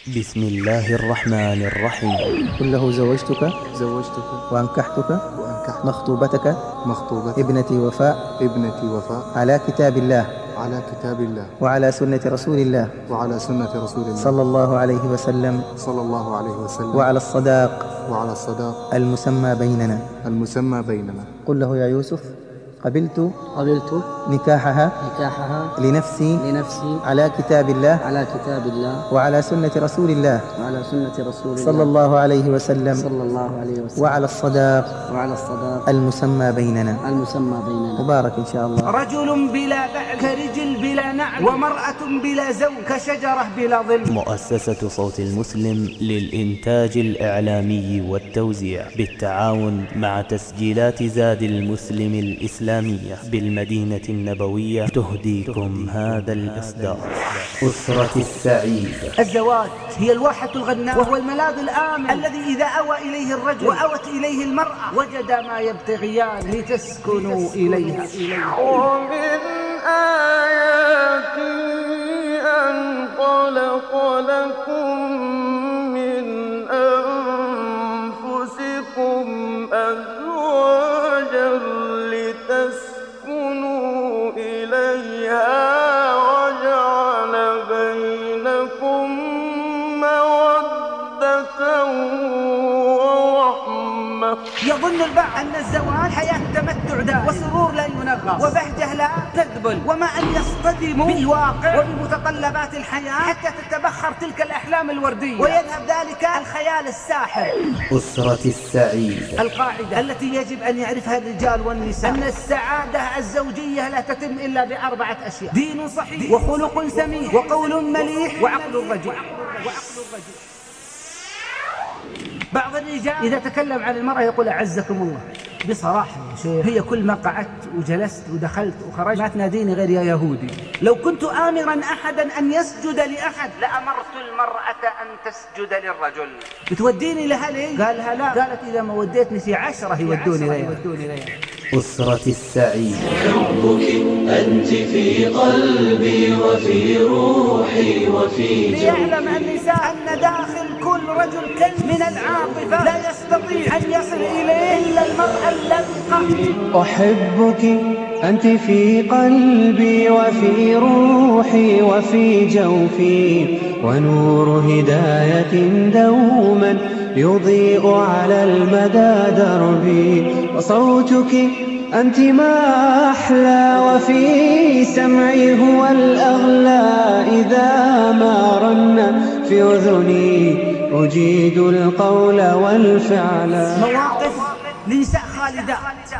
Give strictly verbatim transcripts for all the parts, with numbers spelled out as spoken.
بسم الله الرحمن الرحيم. قل له زوجتك زوجتك وأنكحتك وأنكحت مخطوبتك مخطوبتي ابنتي وفاء ابنتي وفاء على كتاب الله على كتاب الله وعلى سنة رسول الله وعلى سنة رسول الله صلى الله عليه وسلم صلى الله عليه وسلم وعلى الصداق وعلى الصداق المسمى بيننا. المسمى بيننا. قل له يا يوسف قبلت قبلت نكاحها نكاحها لنفسي لنفسي على كتاب الله على كتاب الله وعلى سنة رسول الله وعلى سنة رسول الله صلى الله عليه وسلم صلى الله عليه وسلم وعلى الصداق وعلى الصداق المسمى بيننا. المسمى بيننا. مبارك إن شاء الله. رجل بلا بعل كرجل بلا نعل، ومرأة بلا زوج كشجرة بلا ظل. مؤسسة صوت المسلم للإنتاج الإعلامي والتوزيع بالتعاون مع تسجيلات زاد المسلم الإسلامية بالمدينة النبوية تهديكم هذا الإصدار. أسرة السعيدة. الزواج هي الواحة الغناء، وهو الملاذ الآمن الذي إذا أوى إليه الرجل وأوت إليه المرأة وجد ما يبتغيان لتسكنوا إليها. ومن آياته أن خلق لكم من أنفسكم أزواجا لتسكنوا إليها وجعل بينكم مودة ورحمة. يظن البعض أن الزواج حياة تمتع دائم وسرور لا ينغص وبهجة لا تذبل، وما أن يصطدموا بالواقع وبمتطلبات الحياة حتى تتبخر تلك الأحلام الوردية ويذهب ذلك الخيال الساحر. أسرة السعيدة. القاعدة التي يجب أن يعرفها الرجال والنساء أن السعادة الزوجية لا تتم إلا بأربعة أشياء: دين صحيح، وخلق سميح، وقول مليح، وعقل رجيح. بعض الرجال إذا تكلم عن المرأة يقول أعزكم الله. بصراحة يا شيخ، هي كل ما قعدت وجلست ودخلت وخرجت ما تناديني غير يا يهودي. لو كنت آمرا أحدا أن يسجد لأحد لأمرت المرأة أن تسجد للرجل. بتوديني لها ليه؟ قالها لا. قالت إذا ما وديتني في عشرة يودوني ليها. أسرة السعيدة. حبك أنت في قلبي وفي روحي وفي جوفي. ليعلم النساء أن داخل كل رجل كنز من العاطفة لا يستطيع أن يصل إليه إلا المرأة اللبقة. أحبك أنت في قلبي وفي روحي وفي جوفي، ونور هداية دوما يضيء على المدى دربي. وصوتك أنت ما أحلى وفي سمعي هو الأغلى، إذا ما رن في أذني أجيد القول والفعل. مواقف لنساء خالدات.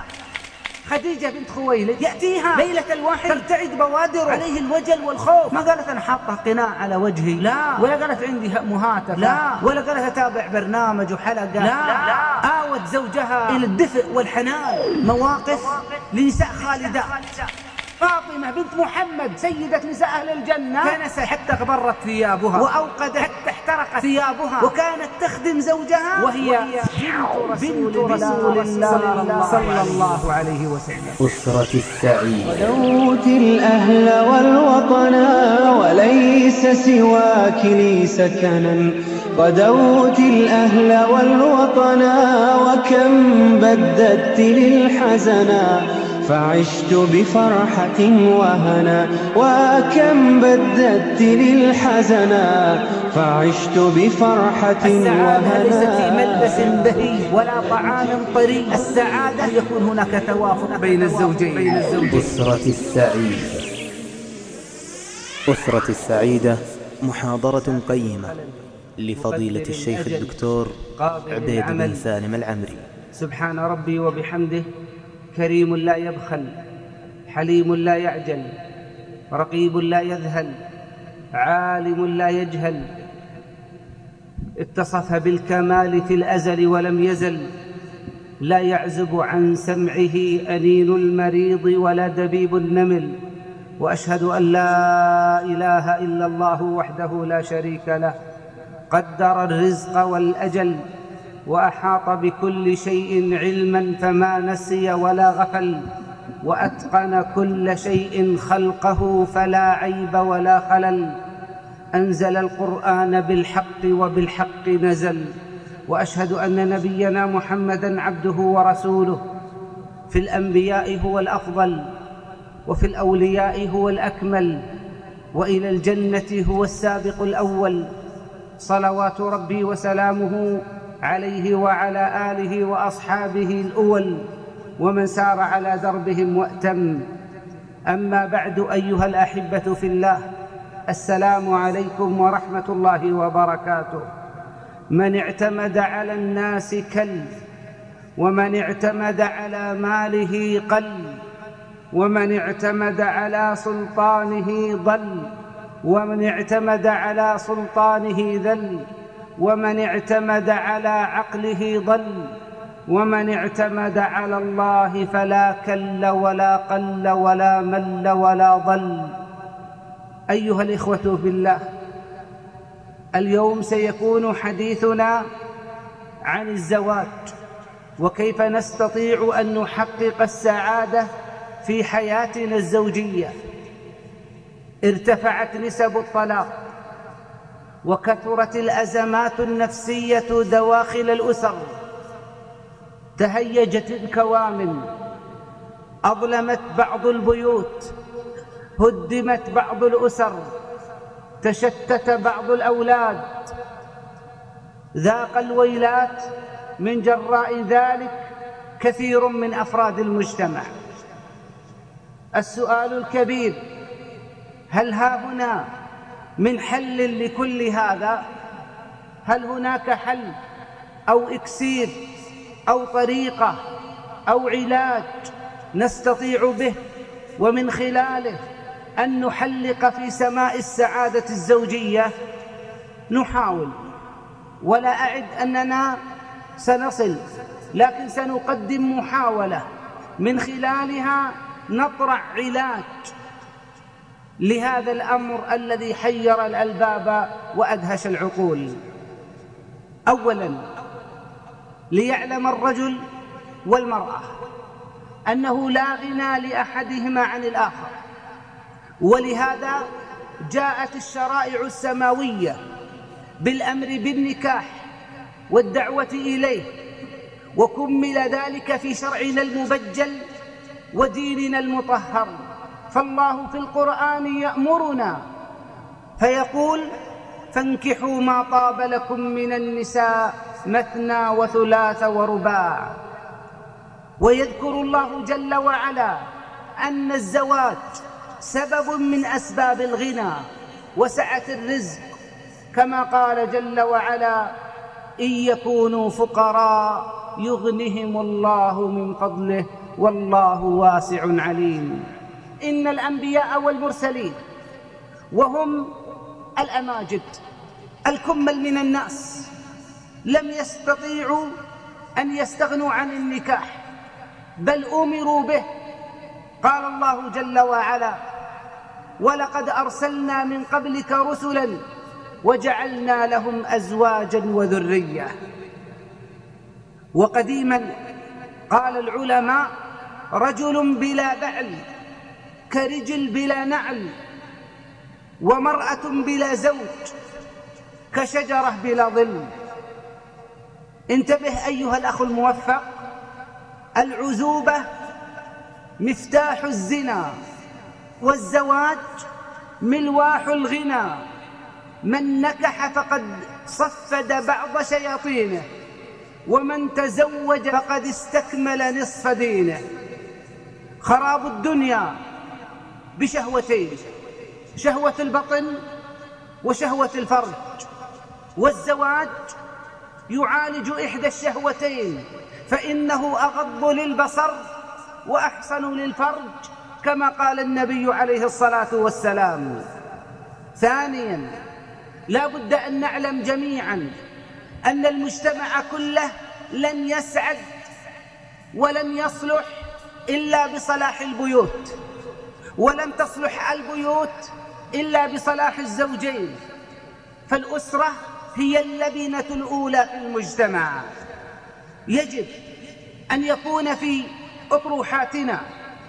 خديجة بنت خويلد يأتيها ليلة الواحد ترتعد بوادر عليه الوجل والخوف. ما قالت أنا حاطة قناع على وجهي، لا. ولا قالت عندي مهاتف، لا. ولا قالت أتابع برنامج وحلقة، لا. لا. آوت زوجها إلى الدفء والحنان. مواقف لنساء خالدات. فاطمة بنت محمد سيدة نساء أهل الجنة كانت حتى اغبرت ثيابها وأوقدت حتى احترقت ثيابها، وكانت تخدم زوجها وهي بنت رسول الله صلى الله عليه وسلم. أسرة السعيدة. غدوت الأهل والوطنا وليس سواك لي سكنا. غدوت الأهل والوطنا وكم بددت للحزنا، فعشت بفرحة وهنا. وكم بددت للحزنا فعشت بفرحة وهنا. السعادة ليست في ملبس بهي ولا طعام طري. السعادة يكون هناك توافق بين الزوجين. أسرة السعيدة. أسرة السعيدة محاضرة قيمة لفضيلة الشيخ الدكتور عبيد بن سالم العمري. سبحان ربي وبحمده، كريم لا يبخل، حليم لا يعجل، رقيب لا يذهل، عالم لا يجهل. اتصف بالكمال في الأزل ولم يزل، لا يعزب عن سمعه أنين المريض ولا دبيب النمل. وأشهد أن لا إله إلا الله وحده لا شريك له، قدر الرزق والأجل وأحاط بكل شيء علما فما نسي ولا غفل، وأتقن كل شيء خلقه فلا عيب ولا خلل. أنزل القرآن بالحق وبالحق نزل، وأشهد أن نبينا محمدًا عبده ورسوله، في الأنبياء هو الأفضل، وفي الأولياء هو الأكمل، وإلى الجنة هو السابق الأول، صلوات ربي وسلامه عليه وعلى آله وأصحابه الأول ومن سار على دربهم وأتم. أما بعد، أيها الأحبة في الله، السلام عليكم ورحمة الله وبركاته. من اعتمد على الناس كل، ومن اعتمد على ماله قل، ومن اعتمد على سلطانه ضل، ومن اعتمد على سلطانه ذل، ومن اعتمد على عقله ضل، ومن اعتمد على الله فلا كل ولا قل ولا مل ولا ضل. أيها الإخوة بالله، اليوم سيكون حديثنا عن الزواج، وكيف نستطيع أن نحقق السعادة في حياتنا الزوجية. ارتفعت نسب الطلاق، وكثرت الأزمات النفسية دواخل الأسر، تهيجت الكوامن، أظلمت بعض البيوت، هدمت بعض الأسر، تشتت بعض الأولاد، ذاق الويلات من جراء ذلك كثير من أفراد المجتمع. السؤال الكبير: هل ها هنا من حل لكل هذا؟ هل هناك حل أو إكسير أو طريقة أو علاج نستطيع به ومن خلاله أن نحلق في سماء السعادة الزوجية؟ نحاول، ولا أعد أننا سنصل، لكن سنقدم محاولة من خلالها نطرح علاج لهذا الأمر الذي حير الألباب وأدهش العقول. أولاً، ليعلم الرجل والمرأة أنه لا غنى لأحدهما عن الآخر، ولهذا جاءت الشرائع السماوية بالأمر بالنكاح والدعوة إليه، وكمل ذلك في شرعنا المبجل وديننا المطهر. فالله في القرآن يأمرنا فيقول: فانكحوا ما طاب لكم من النساء مثنى وثلاث ورباع. ويذكر الله جل وعلا أن الزواج سبب من أسباب الغنى وسعة الرزق، كما قال جل وعلا: إن يكونوا فقراء يغنهم الله من فضله والله واسع عليم. إن الأنبياء والمرسلين، وهم الأماجد الكمل من الناس، لم يستطيعوا أن يستغنوا عن النكاح، بل أمروا به. قال الله جل وعلا: ولقد أرسلنا من قبلك رسلا وجعلنا لهم أزواجا وذرية. وقديما قال العلماء: رجل بلا بعل كرجل بلا نعل، ومرأة بلا زوج كشجرة بلا ظل. انتبه أيها الأخ الموفق، العزوبة مفتاح الزنا، والزواج ملواح الغنى. من نكح فقد صفد بعض شياطينه، ومن تزوج فقد استكمل نصف دينه. خراب الدنيا بشهوتين: شهوة البطن وشهوة الفرج. والزواج يعالج إحدى الشهوتين، فإنه أغض للبصر وأحسن للفرج، كما قال النبي عليه الصلاة والسلام. ثانياً، لا بد أن نعلم جميعاً أن المجتمع كله لن يسعد ولن يصلح إلا بصلاح البيوت، ولن تصلح البيوت إلا بصلاح الزوجين. فالأسرة هي اللبنة الأولى في المجتمع. يجب أن يكون في أطروحاتنا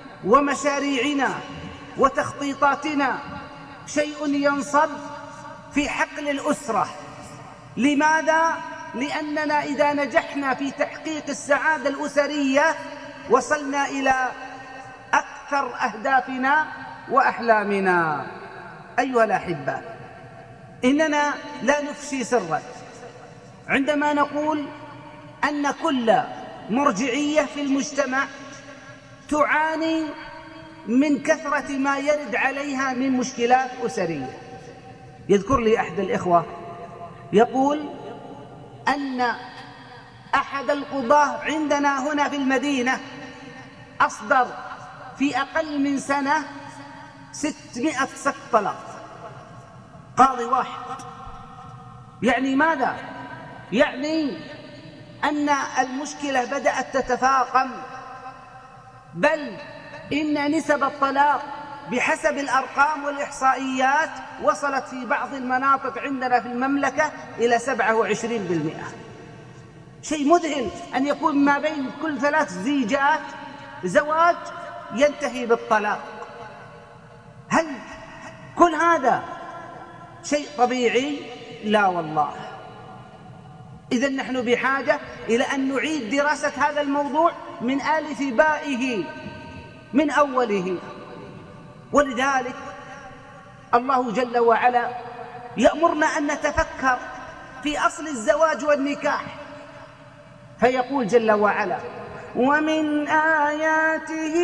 ومشاريعنا وتخطيطاتنا شيء ينصب في حقل الأسرة. لماذا؟ لأننا إذا نجحنا في تحقيق السعادة الأسرية وصلنا إلى أكثر أهدافنا وأحلامنا. أيها الأحبة، إننا لا نفشي سرا عندما نقول أن كل مرجعية في المجتمع تعاني من كثرة ما يرد عليها من مشكلات أسرية. يذكر لي أحد الإخوة يقول أن أحد القضاة عندنا هنا في المدينة أصدر في أقل من سنة ستمائة سك طلاق، قاضي واحد. يعني ماذا؟ يعني أن المشكلة بدأت تتفاقم، بل إن نسب الطلاق بحسب الأرقام والإحصائيات وصلت في بعض المناطق عندنا في المملكة إلى سبعة وعشرين بالمئة. شيء مذهل أن يكون ما بين كل ثلاث زيجات زواج ينتهي بالطلاق. هل كل هذا شيء طبيعي؟ لا والله. إذن نحن بحاجة إلى أن نعيد دراسة هذا الموضوع من ألف بائه من أوله. ولذلك الله جل وعلا يأمرنا أن نتفكر في أصل الزواج والنكاح، فيقول جل وعلا: ومن آياته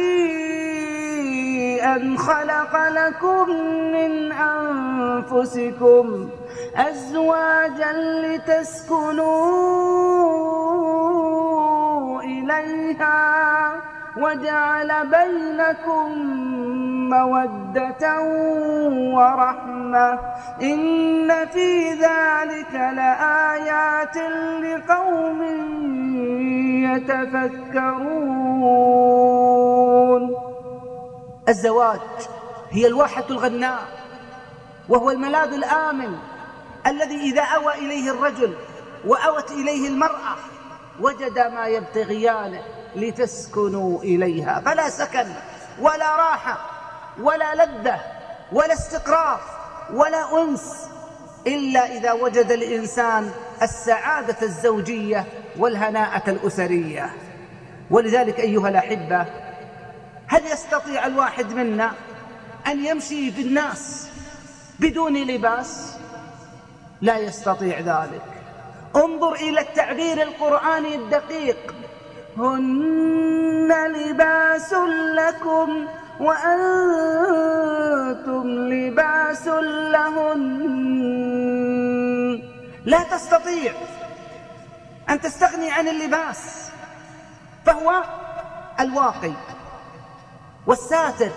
أن خلق لكم من أنفسكم أزواجا لتسكنوا إليها وجعل بينكم مودة ورحمة إن في ذلك لآيات لقوم يتفكرون. الزواج هي الواحة الغناء، وهو الملاذ الآمن الذي إذا أوى إليه الرجل وأوت إليه المرأة وجد ما يبتغيانه لتسكنوا إليها، فلا سكن ولا راحة ولا لذة ولا استقرار ولا أنس إلا إذا وجد الإنسان السعادة الزوجية والهناءة الأسرية. ولذلك أيها الأحبة، هل يستطيع الواحد منا أن يمشي في الناس بدون لباس؟ لا يستطيع ذلك. انظر إلى التعبير القرآني الدقيق: هن لباس لكم وأنتم لباس لهن. لا تستطيع أن تستغني عن اللباس، فهو الواقي والساتر،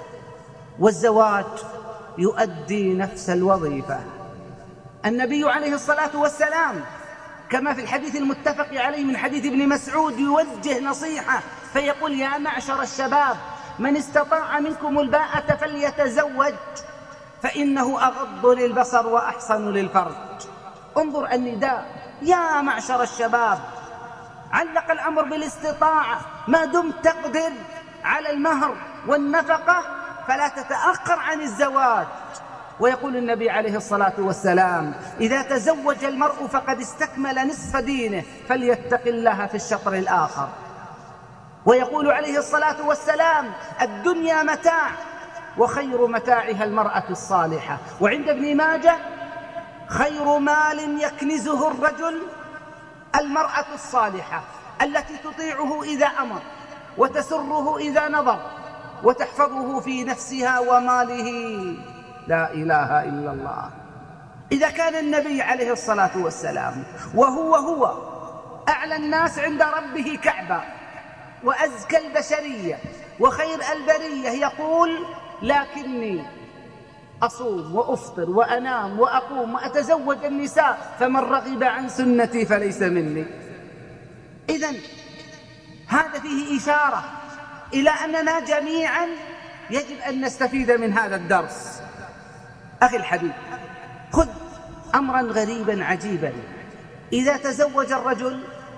والزواج يؤدي نفس الوظيفة. النبي عليه الصلاة والسلام كما في الحديث المتفق عليه من حديث ابن مسعود يوجه نصيحة فيقول: يا معشر الشباب من استطاع منكم الباءة فليتزوج فإنه أغض للبصر وأحصن للفرج. انظر النداء: يا معشر الشباب. علق الأمر بالاستطاعة، ما دمت تقدر على المهر والنفقة فلا تتأخر عن الزواج. ويقول النبي عليه الصلاة والسلام: إذا تزوج المرء فقد استكمل نصف دينه فليتق الله في الشطر الآخر. ويقول عليه الصلاة والسلام: الدنيا متاع وخير متاعها المرأة الصالحة. وعند ابن ماجه: خير مال يكنزه الرجل المرأة الصالحة التي تطيعه إذا أمر وتسره إذا نظر وتحفظه في نفسها وماله. لا إله إلا الله. إذا كان النبي عليه الصلاة والسلام وهو هو أعلى الناس عند ربه كعبة وأزكى البشرية وخير البرية يقول: لكني أصوم وأفطر وأنام وأقوم وأتزوج النساء فمن رغب عن سنتي فليس مني. إذن هذا فيه إشارة إلى أننا جميعا يجب أن نستفيد من هذا الدرس. أخي الحبيب، خذ أمرا غريبا عجيبا: إذا تزوج الرجل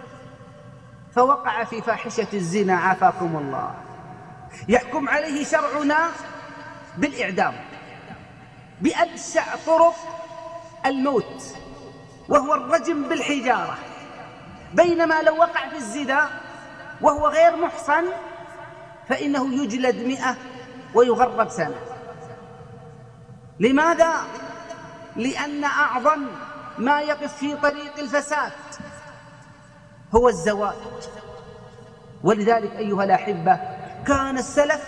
فوقع في فاحشة الزنا عافاكم الله، يحكم عليه شرعنا بالإعدام بأبشع طرق الموت وهو الرجم بالحجارة، بينما لو وقع في الزنا وهو غير محصن فإنه يجلد مئة ويغرب سنة. لماذا؟ لأن أعظم ما يقف في طريق الفساد هو الزواج. ولذلك أيها الأحبة كان السلف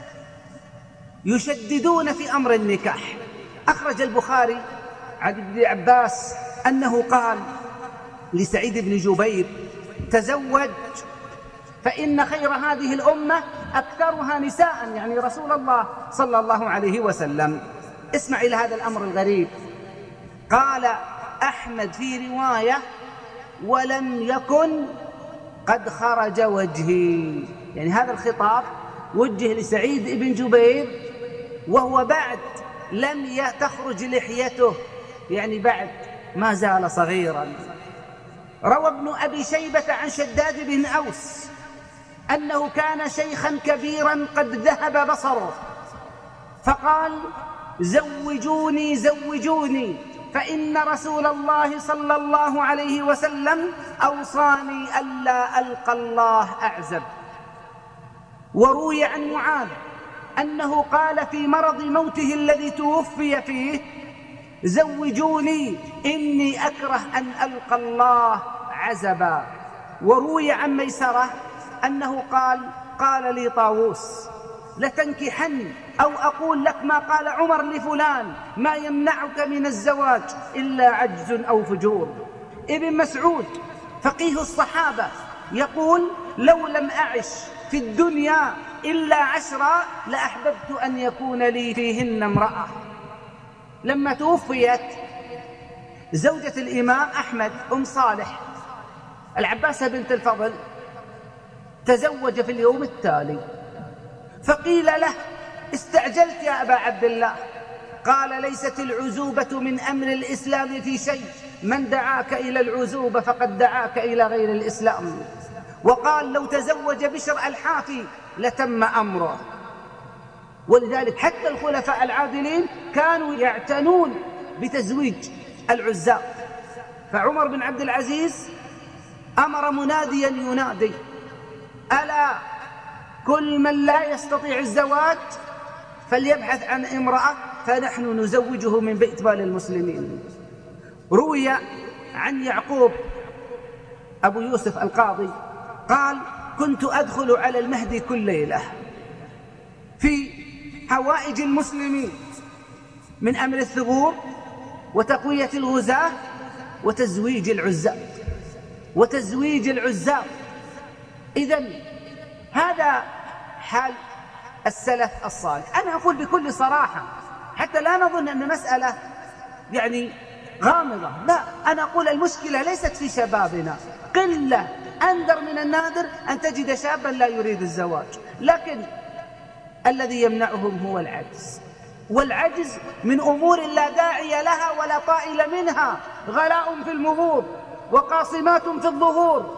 يشددون في أمر النكاح. أخرج البخاري عن ابن عباس أنه قال لسعيد بن جبير: تزوج فإن خير هذه الأمة أكثرها نساء، يعني رسول الله صلى الله عليه وسلم. اسمع إلى هذا الأمر الغريب. قال أحمد في رواية: ولم يكن قد خرج وجهي، يعني هذا الخطاب وجه لسعيد بن جبير وهو بعد لم تخرج لحيته، يعني بعد ما زال صغيرا. روى ابن أبي شيبة عن شداد بن أوس أنه كان شيخا كبيرا قد ذهب بصره، فقال: زوجوني زوجوني، فإن رسول الله صلى الله عليه وسلم أوصاني ألا ألقى الله أعزب. وروي عن معاذ أنه قال في مرض موته الذي توفي فيه: زوجوني إني أكره أن ألقى الله عزبا. وروي عن ميسرة أنه قال: قال لي طاووس: لتنكحن أو أقول لك ما قال عمر لفلان: ما يمنعك من الزواج إلا عجز أو فجور. ابن مسعود فقيه الصحابة يقول: لو لم أعش في الدنيا إلا عشرا لأحببت أن يكون لي فيهن امرأة. لما توفيت زوجة الإمام أحمد أم صالح العباسة بنت الفضل تزوج في اليوم التالي، فقيل له: استعجلت يا أبا عبد الله. قال: ليست العزوبة من أمر الإسلام في شيء، من دعاك إلى العزوبة فقد دعاك إلى غير الإسلام. وقال: لو تزوج بشر الحافي لتم أمره. ولذلك حتى الخلفاء العادلين كانوا يعتنون بتزويج العزاب. فعمر بن عبد العزيز أمر مناديا ينادي: ألا كل من لا يستطيع الزواج فليبحث عن امرأة فنحن نزوجه من بيت مال المسلمين. روي عن يعقوب أبو يوسف القاضي قال: كنت أدخل على المهدي كل ليلة في حوائج المسلمين من أمر الثغور وتقوية الغزاة وتزويج العزاب وتزويج العزاب. إذن هذا حال السلف الصالح. أنا أقول بكل صراحة حتى لا نظن أن مسألة يعني غامضة، لا، أنا أقول المشكلة ليست في شبابنا، قلة أندر من النادر أن تجد شابا لا يريد الزواج، لكن الذي يمنعهم هو العجز. والعجز من أمور لا داعي لها ولا طائل منها، غلاء في المهور وقاصمات في الظهور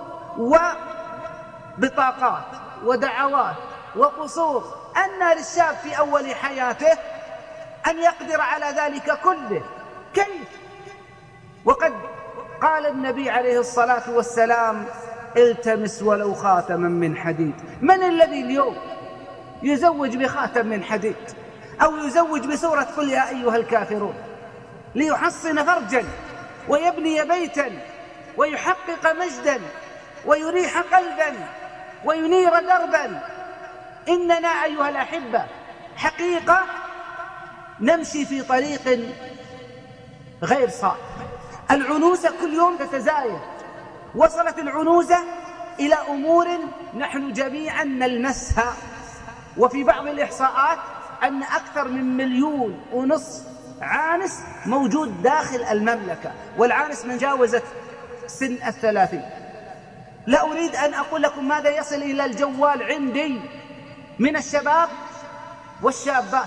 وبطاقات ودعوات وقصور. أن للشاب في أول حياته أن يقدر على ذلك كله؟ كيف؟ وقد قال النبي عليه الصلاة والسلام: التمس ولو خاتما من حديد. من الذي اليوم يزوج بخاتم من حديد أو يزوج بسورة قل يا أيها الكافرون ليحصن فرجا ويبني بيتا ويحقق مجدا ويريح قلبا وينير دربا؟ إننا أيها الأحبة حقيقة نمشي في طريق غير صائب. العنوسة كل يوم تتزايد، وصلت العنوسة إلى أمور نحن جميعا نلمسها. وفي بعض الإحصاءات أن أكثر من مليون ونصف عانس موجود داخل المملكة، والعانس من جاوزت سن الثلاثين. لا أريد أن أقول لكم ماذا يصل إلى الجوال عندي من الشباب والشابات.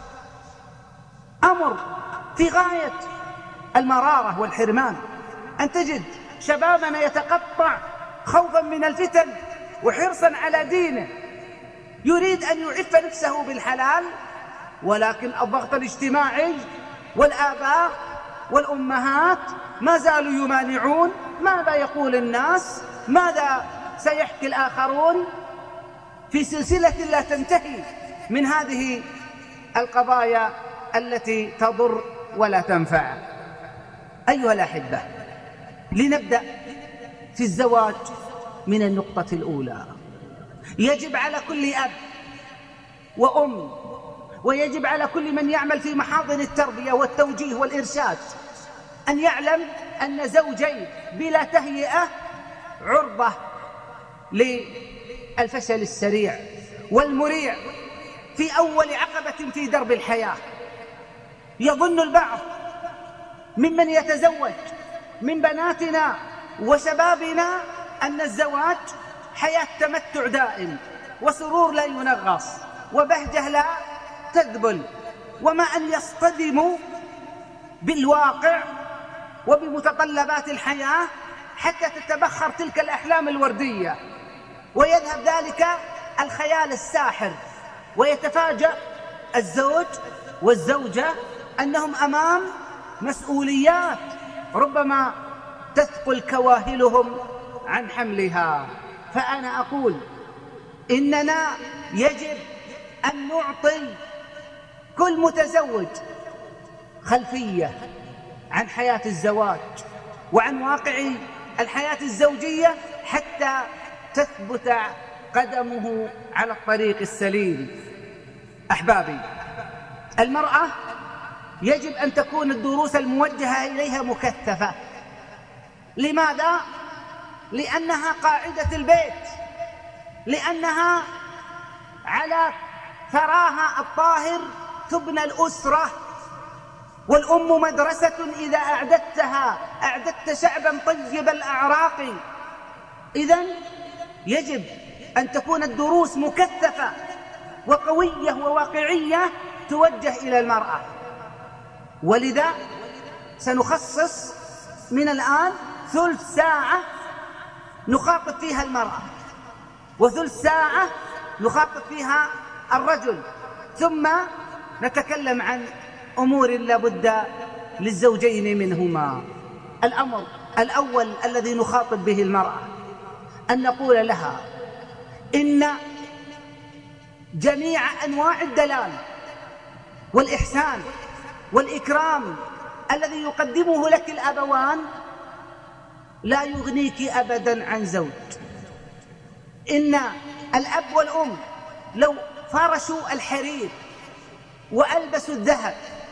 أمر في غاية المرارة والحرمان أن تجد شبابنا يتقطع خوفا من الفتن وحرصا على دينه، يريد أن يعف نفسه بالحلال، ولكن الضغط الاجتماعي والآباء والأمهات ما زالوا يمانعون. ماذا يقول الناس؟ ماذا سيحكي الآخرون؟ في سلسلة لا تنتهي من هذه القضايا التي تضر ولا تنفع. أيها الأحبة، لنبدأ في الزواج من النقطة الأولى. يجب على كل أب وأم، ويجب على كل من يعمل في محاضن التربية والتوجيه والإرشاد أن يعلم أن زوجين بلا تهيئة عرضة للفشل السريع والمريع في أول عقبة في درب الحياة. يظن البعض ممن يتزوج من بناتنا وشبابنا أن الزواج حياة تمتع دائم وسرور لا ينغص وبهجة لا تذبل، وما أن يصطدموا بالواقع وبمتطلبات الحياة حتى تتبخر تلك الأحلام الوردية ويذهب ذلك الخيال الساحر، ويتفاجأ الزوج والزوجة أنهم أمام مسؤوليات ربما تثقل كواهلهم عن حملها. فأنا أقول إننا يجب أن نعطي كل متزوج خلفية عن حياة الزواج وعن واقع الحياة الزوجية حتى تثبت قدمه على الطريق السليم. أحبابي، المرأة يجب أن تكون الدروس الموجهة إليها مكثفة. لماذا؟ لأنها قاعدة البيت، لأنها على ثراها الطاهر تبنى الأسرة، والأم مدرسة إذا أعددتها أعددت شعبا طيب الأعراق. إذن يجب أن تكون الدروس مكثفة وقوية وواقعية توجه إلى المرأة. ولذا سنخصص من الآن ثلث ساعة نخاطب فيها المرأة، وثلث ساعة نخاطب فيها الرجل، ثم نتكلم عن أمور لابد للزوجين منهما. الأمر الأول الذي نخاطب به المرأة أن نقول لها إن جميع أنواع الدلال والإحسان والإكرام الذي يقدمه لك الأبوان لا يغنيك أبدا عن زوج. إن الأب والأم لو فرشوا الحرير وألبسوا الذهب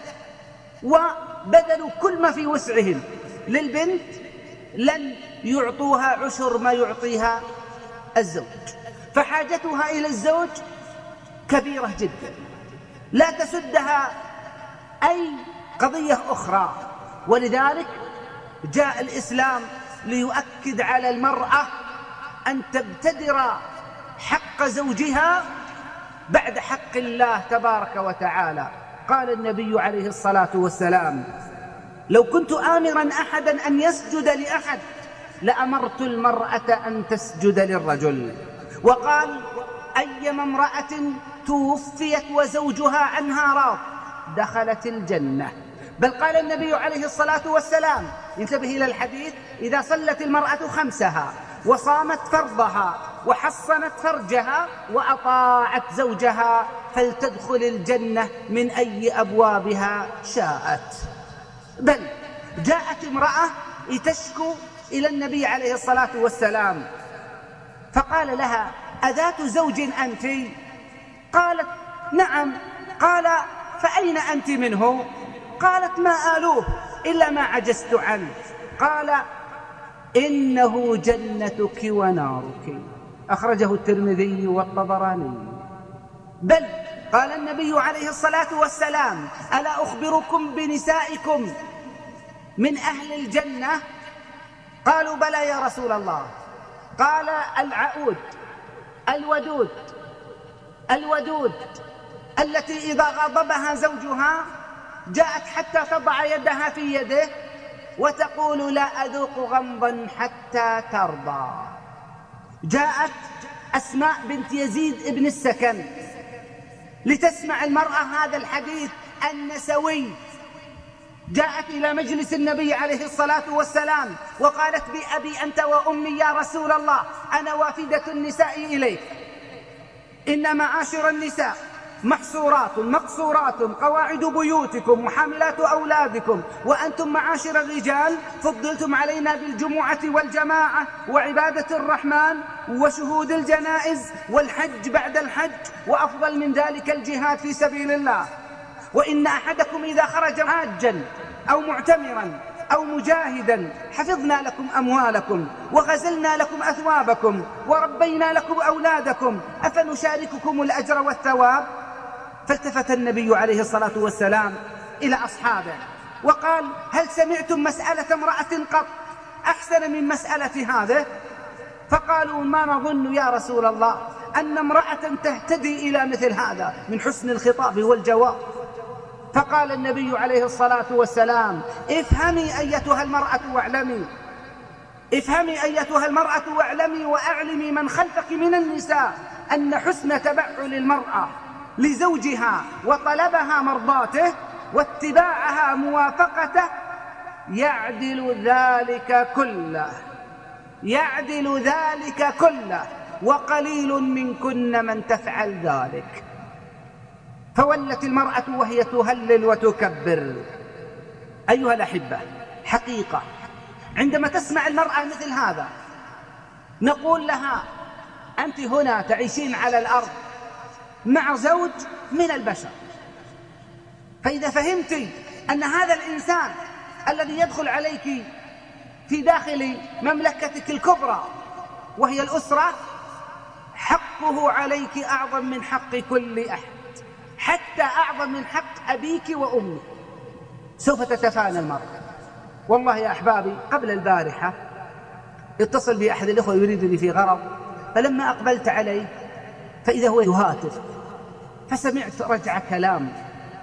وبذلوا كل ما في وسعهم للبنت لن يعطوها عشر ما يعطيها الزوج، فحاجتها إلى الزوج كبيرة جدا لا تسدها أي قضية أخرى. ولذلك جاء الإسلام ليؤكد على المرأة أن تبتدر حق زوجها بعد حق الله تبارك وتعالى. قال النبي عليه الصلاة والسلام: لو كنت آمرا أحدا أن يسجد لأحد لأمرت المرأة أن تسجد للرجل. وقال: أيما امرأة توفيت وزوجها عنها راض دخلت الجنة. بل قال النبي عليه الصلاة والسلام، انتبه إلى الحديث: إذا صلت المرأة خمسها وصامت فرضها وحصنت فرجها وأطاعت زوجها فلتدخل الجنة من أي أبوابها شاءت. بل جاءت امرأة تشكو إلى النبي عليه الصلاة والسلام فقال لها: أذات زوج أنت؟ قالت: نعم. قال: فأين أنت منه؟ قالت: ما آلوه إلا ما عجزت عنه. قال: إنه جنتك ونارك. أخرجه الترمذي والطبراني. بل قال النبي عليه الصلاة والسلام: ألا أخبركم بنسائكم من أهل الجنة؟ قالوا: بلى يا رسول الله. قال: العؤود الودود الودود التي إذا غضبها زوجها جاءت حتى تضع يدها في يده وتقول: لا أذوق غمضا حتى ترضى. جاءت أسماء بنت يزيد ابن السكن لتسمع المرأة هذا الحديث النسوي جاءت إلى مجلس النبي عليه الصلاة والسلام وقالت بأبي أنت وأمي يا رسول الله أنا وافدة النساء إليك، إن معاشر النساء محصورات مقصورات قواعد بيوتكم وحملات أولادكم، وأنتم معاشر الرجال فضلتم علينا بالجمعة والجماعة وعبادة الرحمن وشهود الجنائز والحج بعد الحج، وأفضل من ذلك الجهاد في سبيل الله. وإن أحدكم إذا خرج حاجا أو معتمرا أو مجاهدا حفظنا لكم أموالكم وغزلنا لكم أثوابكم وربينا لكم أولادكم، أفنشارككم الأجر والثواب؟ فالتفت النبي عليه الصلاة والسلام إلى أصحابه وقال هل سمعتم مسألة امرأة قط أحسن من مسألة هذه؟ فقالوا ما نظن يا رسول الله أن امرأة تهتدي إلى مثل هذا من حسن الخطاب والجواب. فقال النبي عليه الصلاة والسلام افهمي أيتها المرأة واعلمي افهمي أيتها المرأة واعلمي وأعلمي من خلفك من النساء أن حسن تبعل المرأة لزوجها وطلبها مرضاته واتباعها موافقته يعدل ذلك كله يعدل ذلك كله وقليل منكن من تفعل ذلك. فولت المرأة وهي تهلل وتكبر. أيها الأحبة، حقيقة عندما تسمع المرأة مثل هذا نقول لها أنت هنا تعيشين على الأرض مع زوج من البشر، فإذا فهمت أن هذا الإنسان الذي يدخل عليك في داخل مملكتك الكبرى وهي الأسرة حقه عليك أعظم من حق كل أحد، حتى أعظم من حق أبيك وأمك. سوف تتفانى المرأة. والله يا أحبابي قبل البارحة اتصل بي أحد الأخوة يريدني في غرض، فلما أقبلت عليه فإذا هو يهاتف، فسمعت رجع كلام،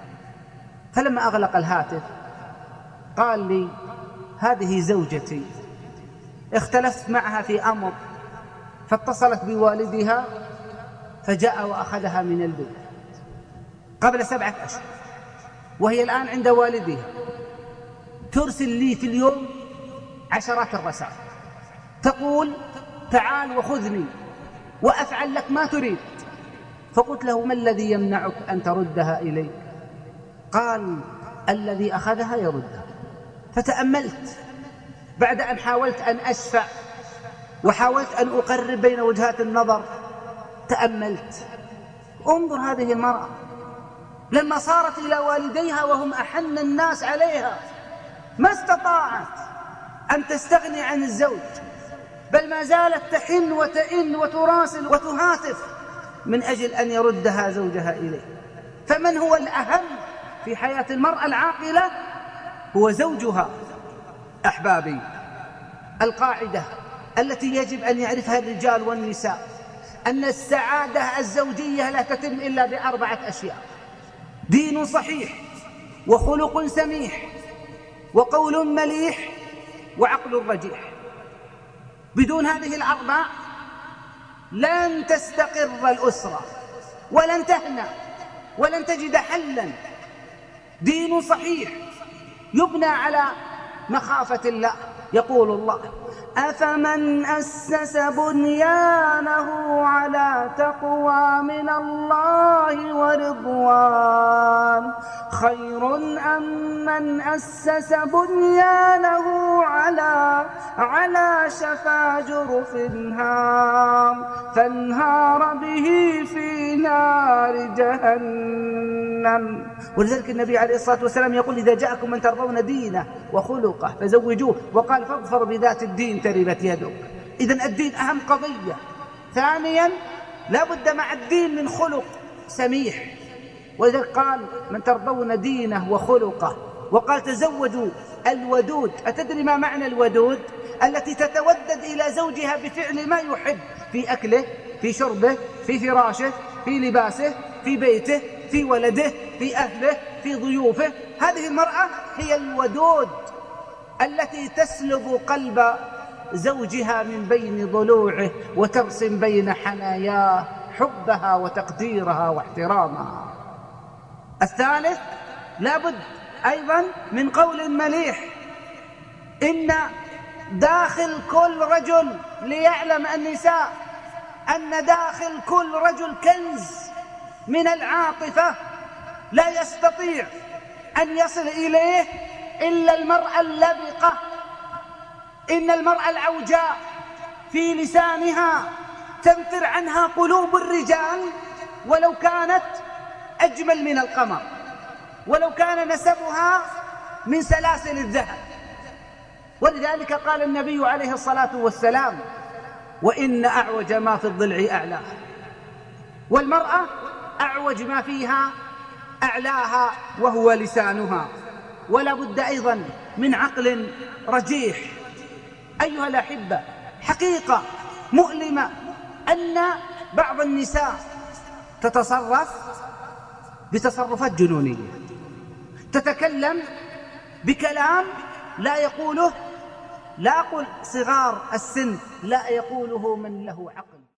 فلما أغلق الهاتف قال لي هذه زوجتي اختلفت معها في أمر فاتصلت بوالدها فجاء وأخذها من البيت قبل سبعة أشهر، وهي الآن عند والدها ترسل لي في اليوم عشرات الرسائل تقول تعال وخذني وأفعل لك ما تريد. فقلت له ما الذي يمنعك أن تردها إلي؟ قال الذي أخذها يردها. فتأملت بعد أن حاولت أن أشفع وحاولت أن أقرب بين وجهات النظر، تأملت انظر هذه المرأة لما صارت إلى والديها وهم أحن الناس عليها ما استطاعت أن تستغني عن الزوج، بل ما زالت تحن وتئن وتراسل وتهاتف من أجل أن يردها زوجها إليه. فمن هو الأهم في حياة المرأة العاقلة؟ هو زوجها. أحبابي، القاعدة التي يجب أن يعرفها الرجال والنساء أن السعادة الزوجية لا تتم إلا بأربعة أشياء: دين صحيح، وخلق سميح، وقول مليح، وعقل رجيح. بدون هذه الأربع لن تستقر الأسرة ولن تهنى ولن تجد حلا. دين صحيح يبنى على مخافة الله. يقول الله: أفمن أسس بنيانه على تقوى من الله ورضوان خير أم من أسس بنيانه على على شفا جرف هار فانهار به في نار جهنم. ولذلك النبي عليه الصلاة والسلام يقول: إذا جاءكم من ترضون دينه وخلقه فزوجوه، وقال: فاظفر بذات الدين تربت يدك. إذن الدين أهم قضية. ثانيا، لا بد مع الدين من خلق سميح، ولذلك قال: من ترضون دينه وخلقه، وقال: تزوجوا الودود. أتدري ما معنى الودود؟ التي تتودد إلى زوجها بفعل ما يحب في أكله، في شربه، في فراشه، في لباسه، في بيته، في ولده، في أهله، في ضيوفه. هذه المرأة هي الودود التي تسلب قلب زوجها من بين ضلوعه وترسم بين حناياه حبها وتقديرها واحترامها. الثالث، لا بد أيضا من قول مليح: إن داخل كل رجل، ليعلم النساء أن داخل كل رجل كنز من العاطفة لا يستطيع أن يصل إليه إلا المرأة اللبقة. إن المرأة العوجاء في لسانها تنفر عنها قلوب الرجال ولو كانت أجمل من القمر، ولو كان نسبها من سلاسل الذهب. ولذلك قال النبي عليه الصلاة والسلام: وإن أعوج ما في الضلع أعلاها. والمرأة أعوج ما فيها أعلاها وهو لسانها. ولا بد أيضا من عقل رجيح. أيها الأحبة، حقيقة مؤلمة أن بعض النساء تتصرف بتصرفات جنونية، تتكلم بكلام لا يقوله، لا أقول صغار السن، لا يقوله من له عقل.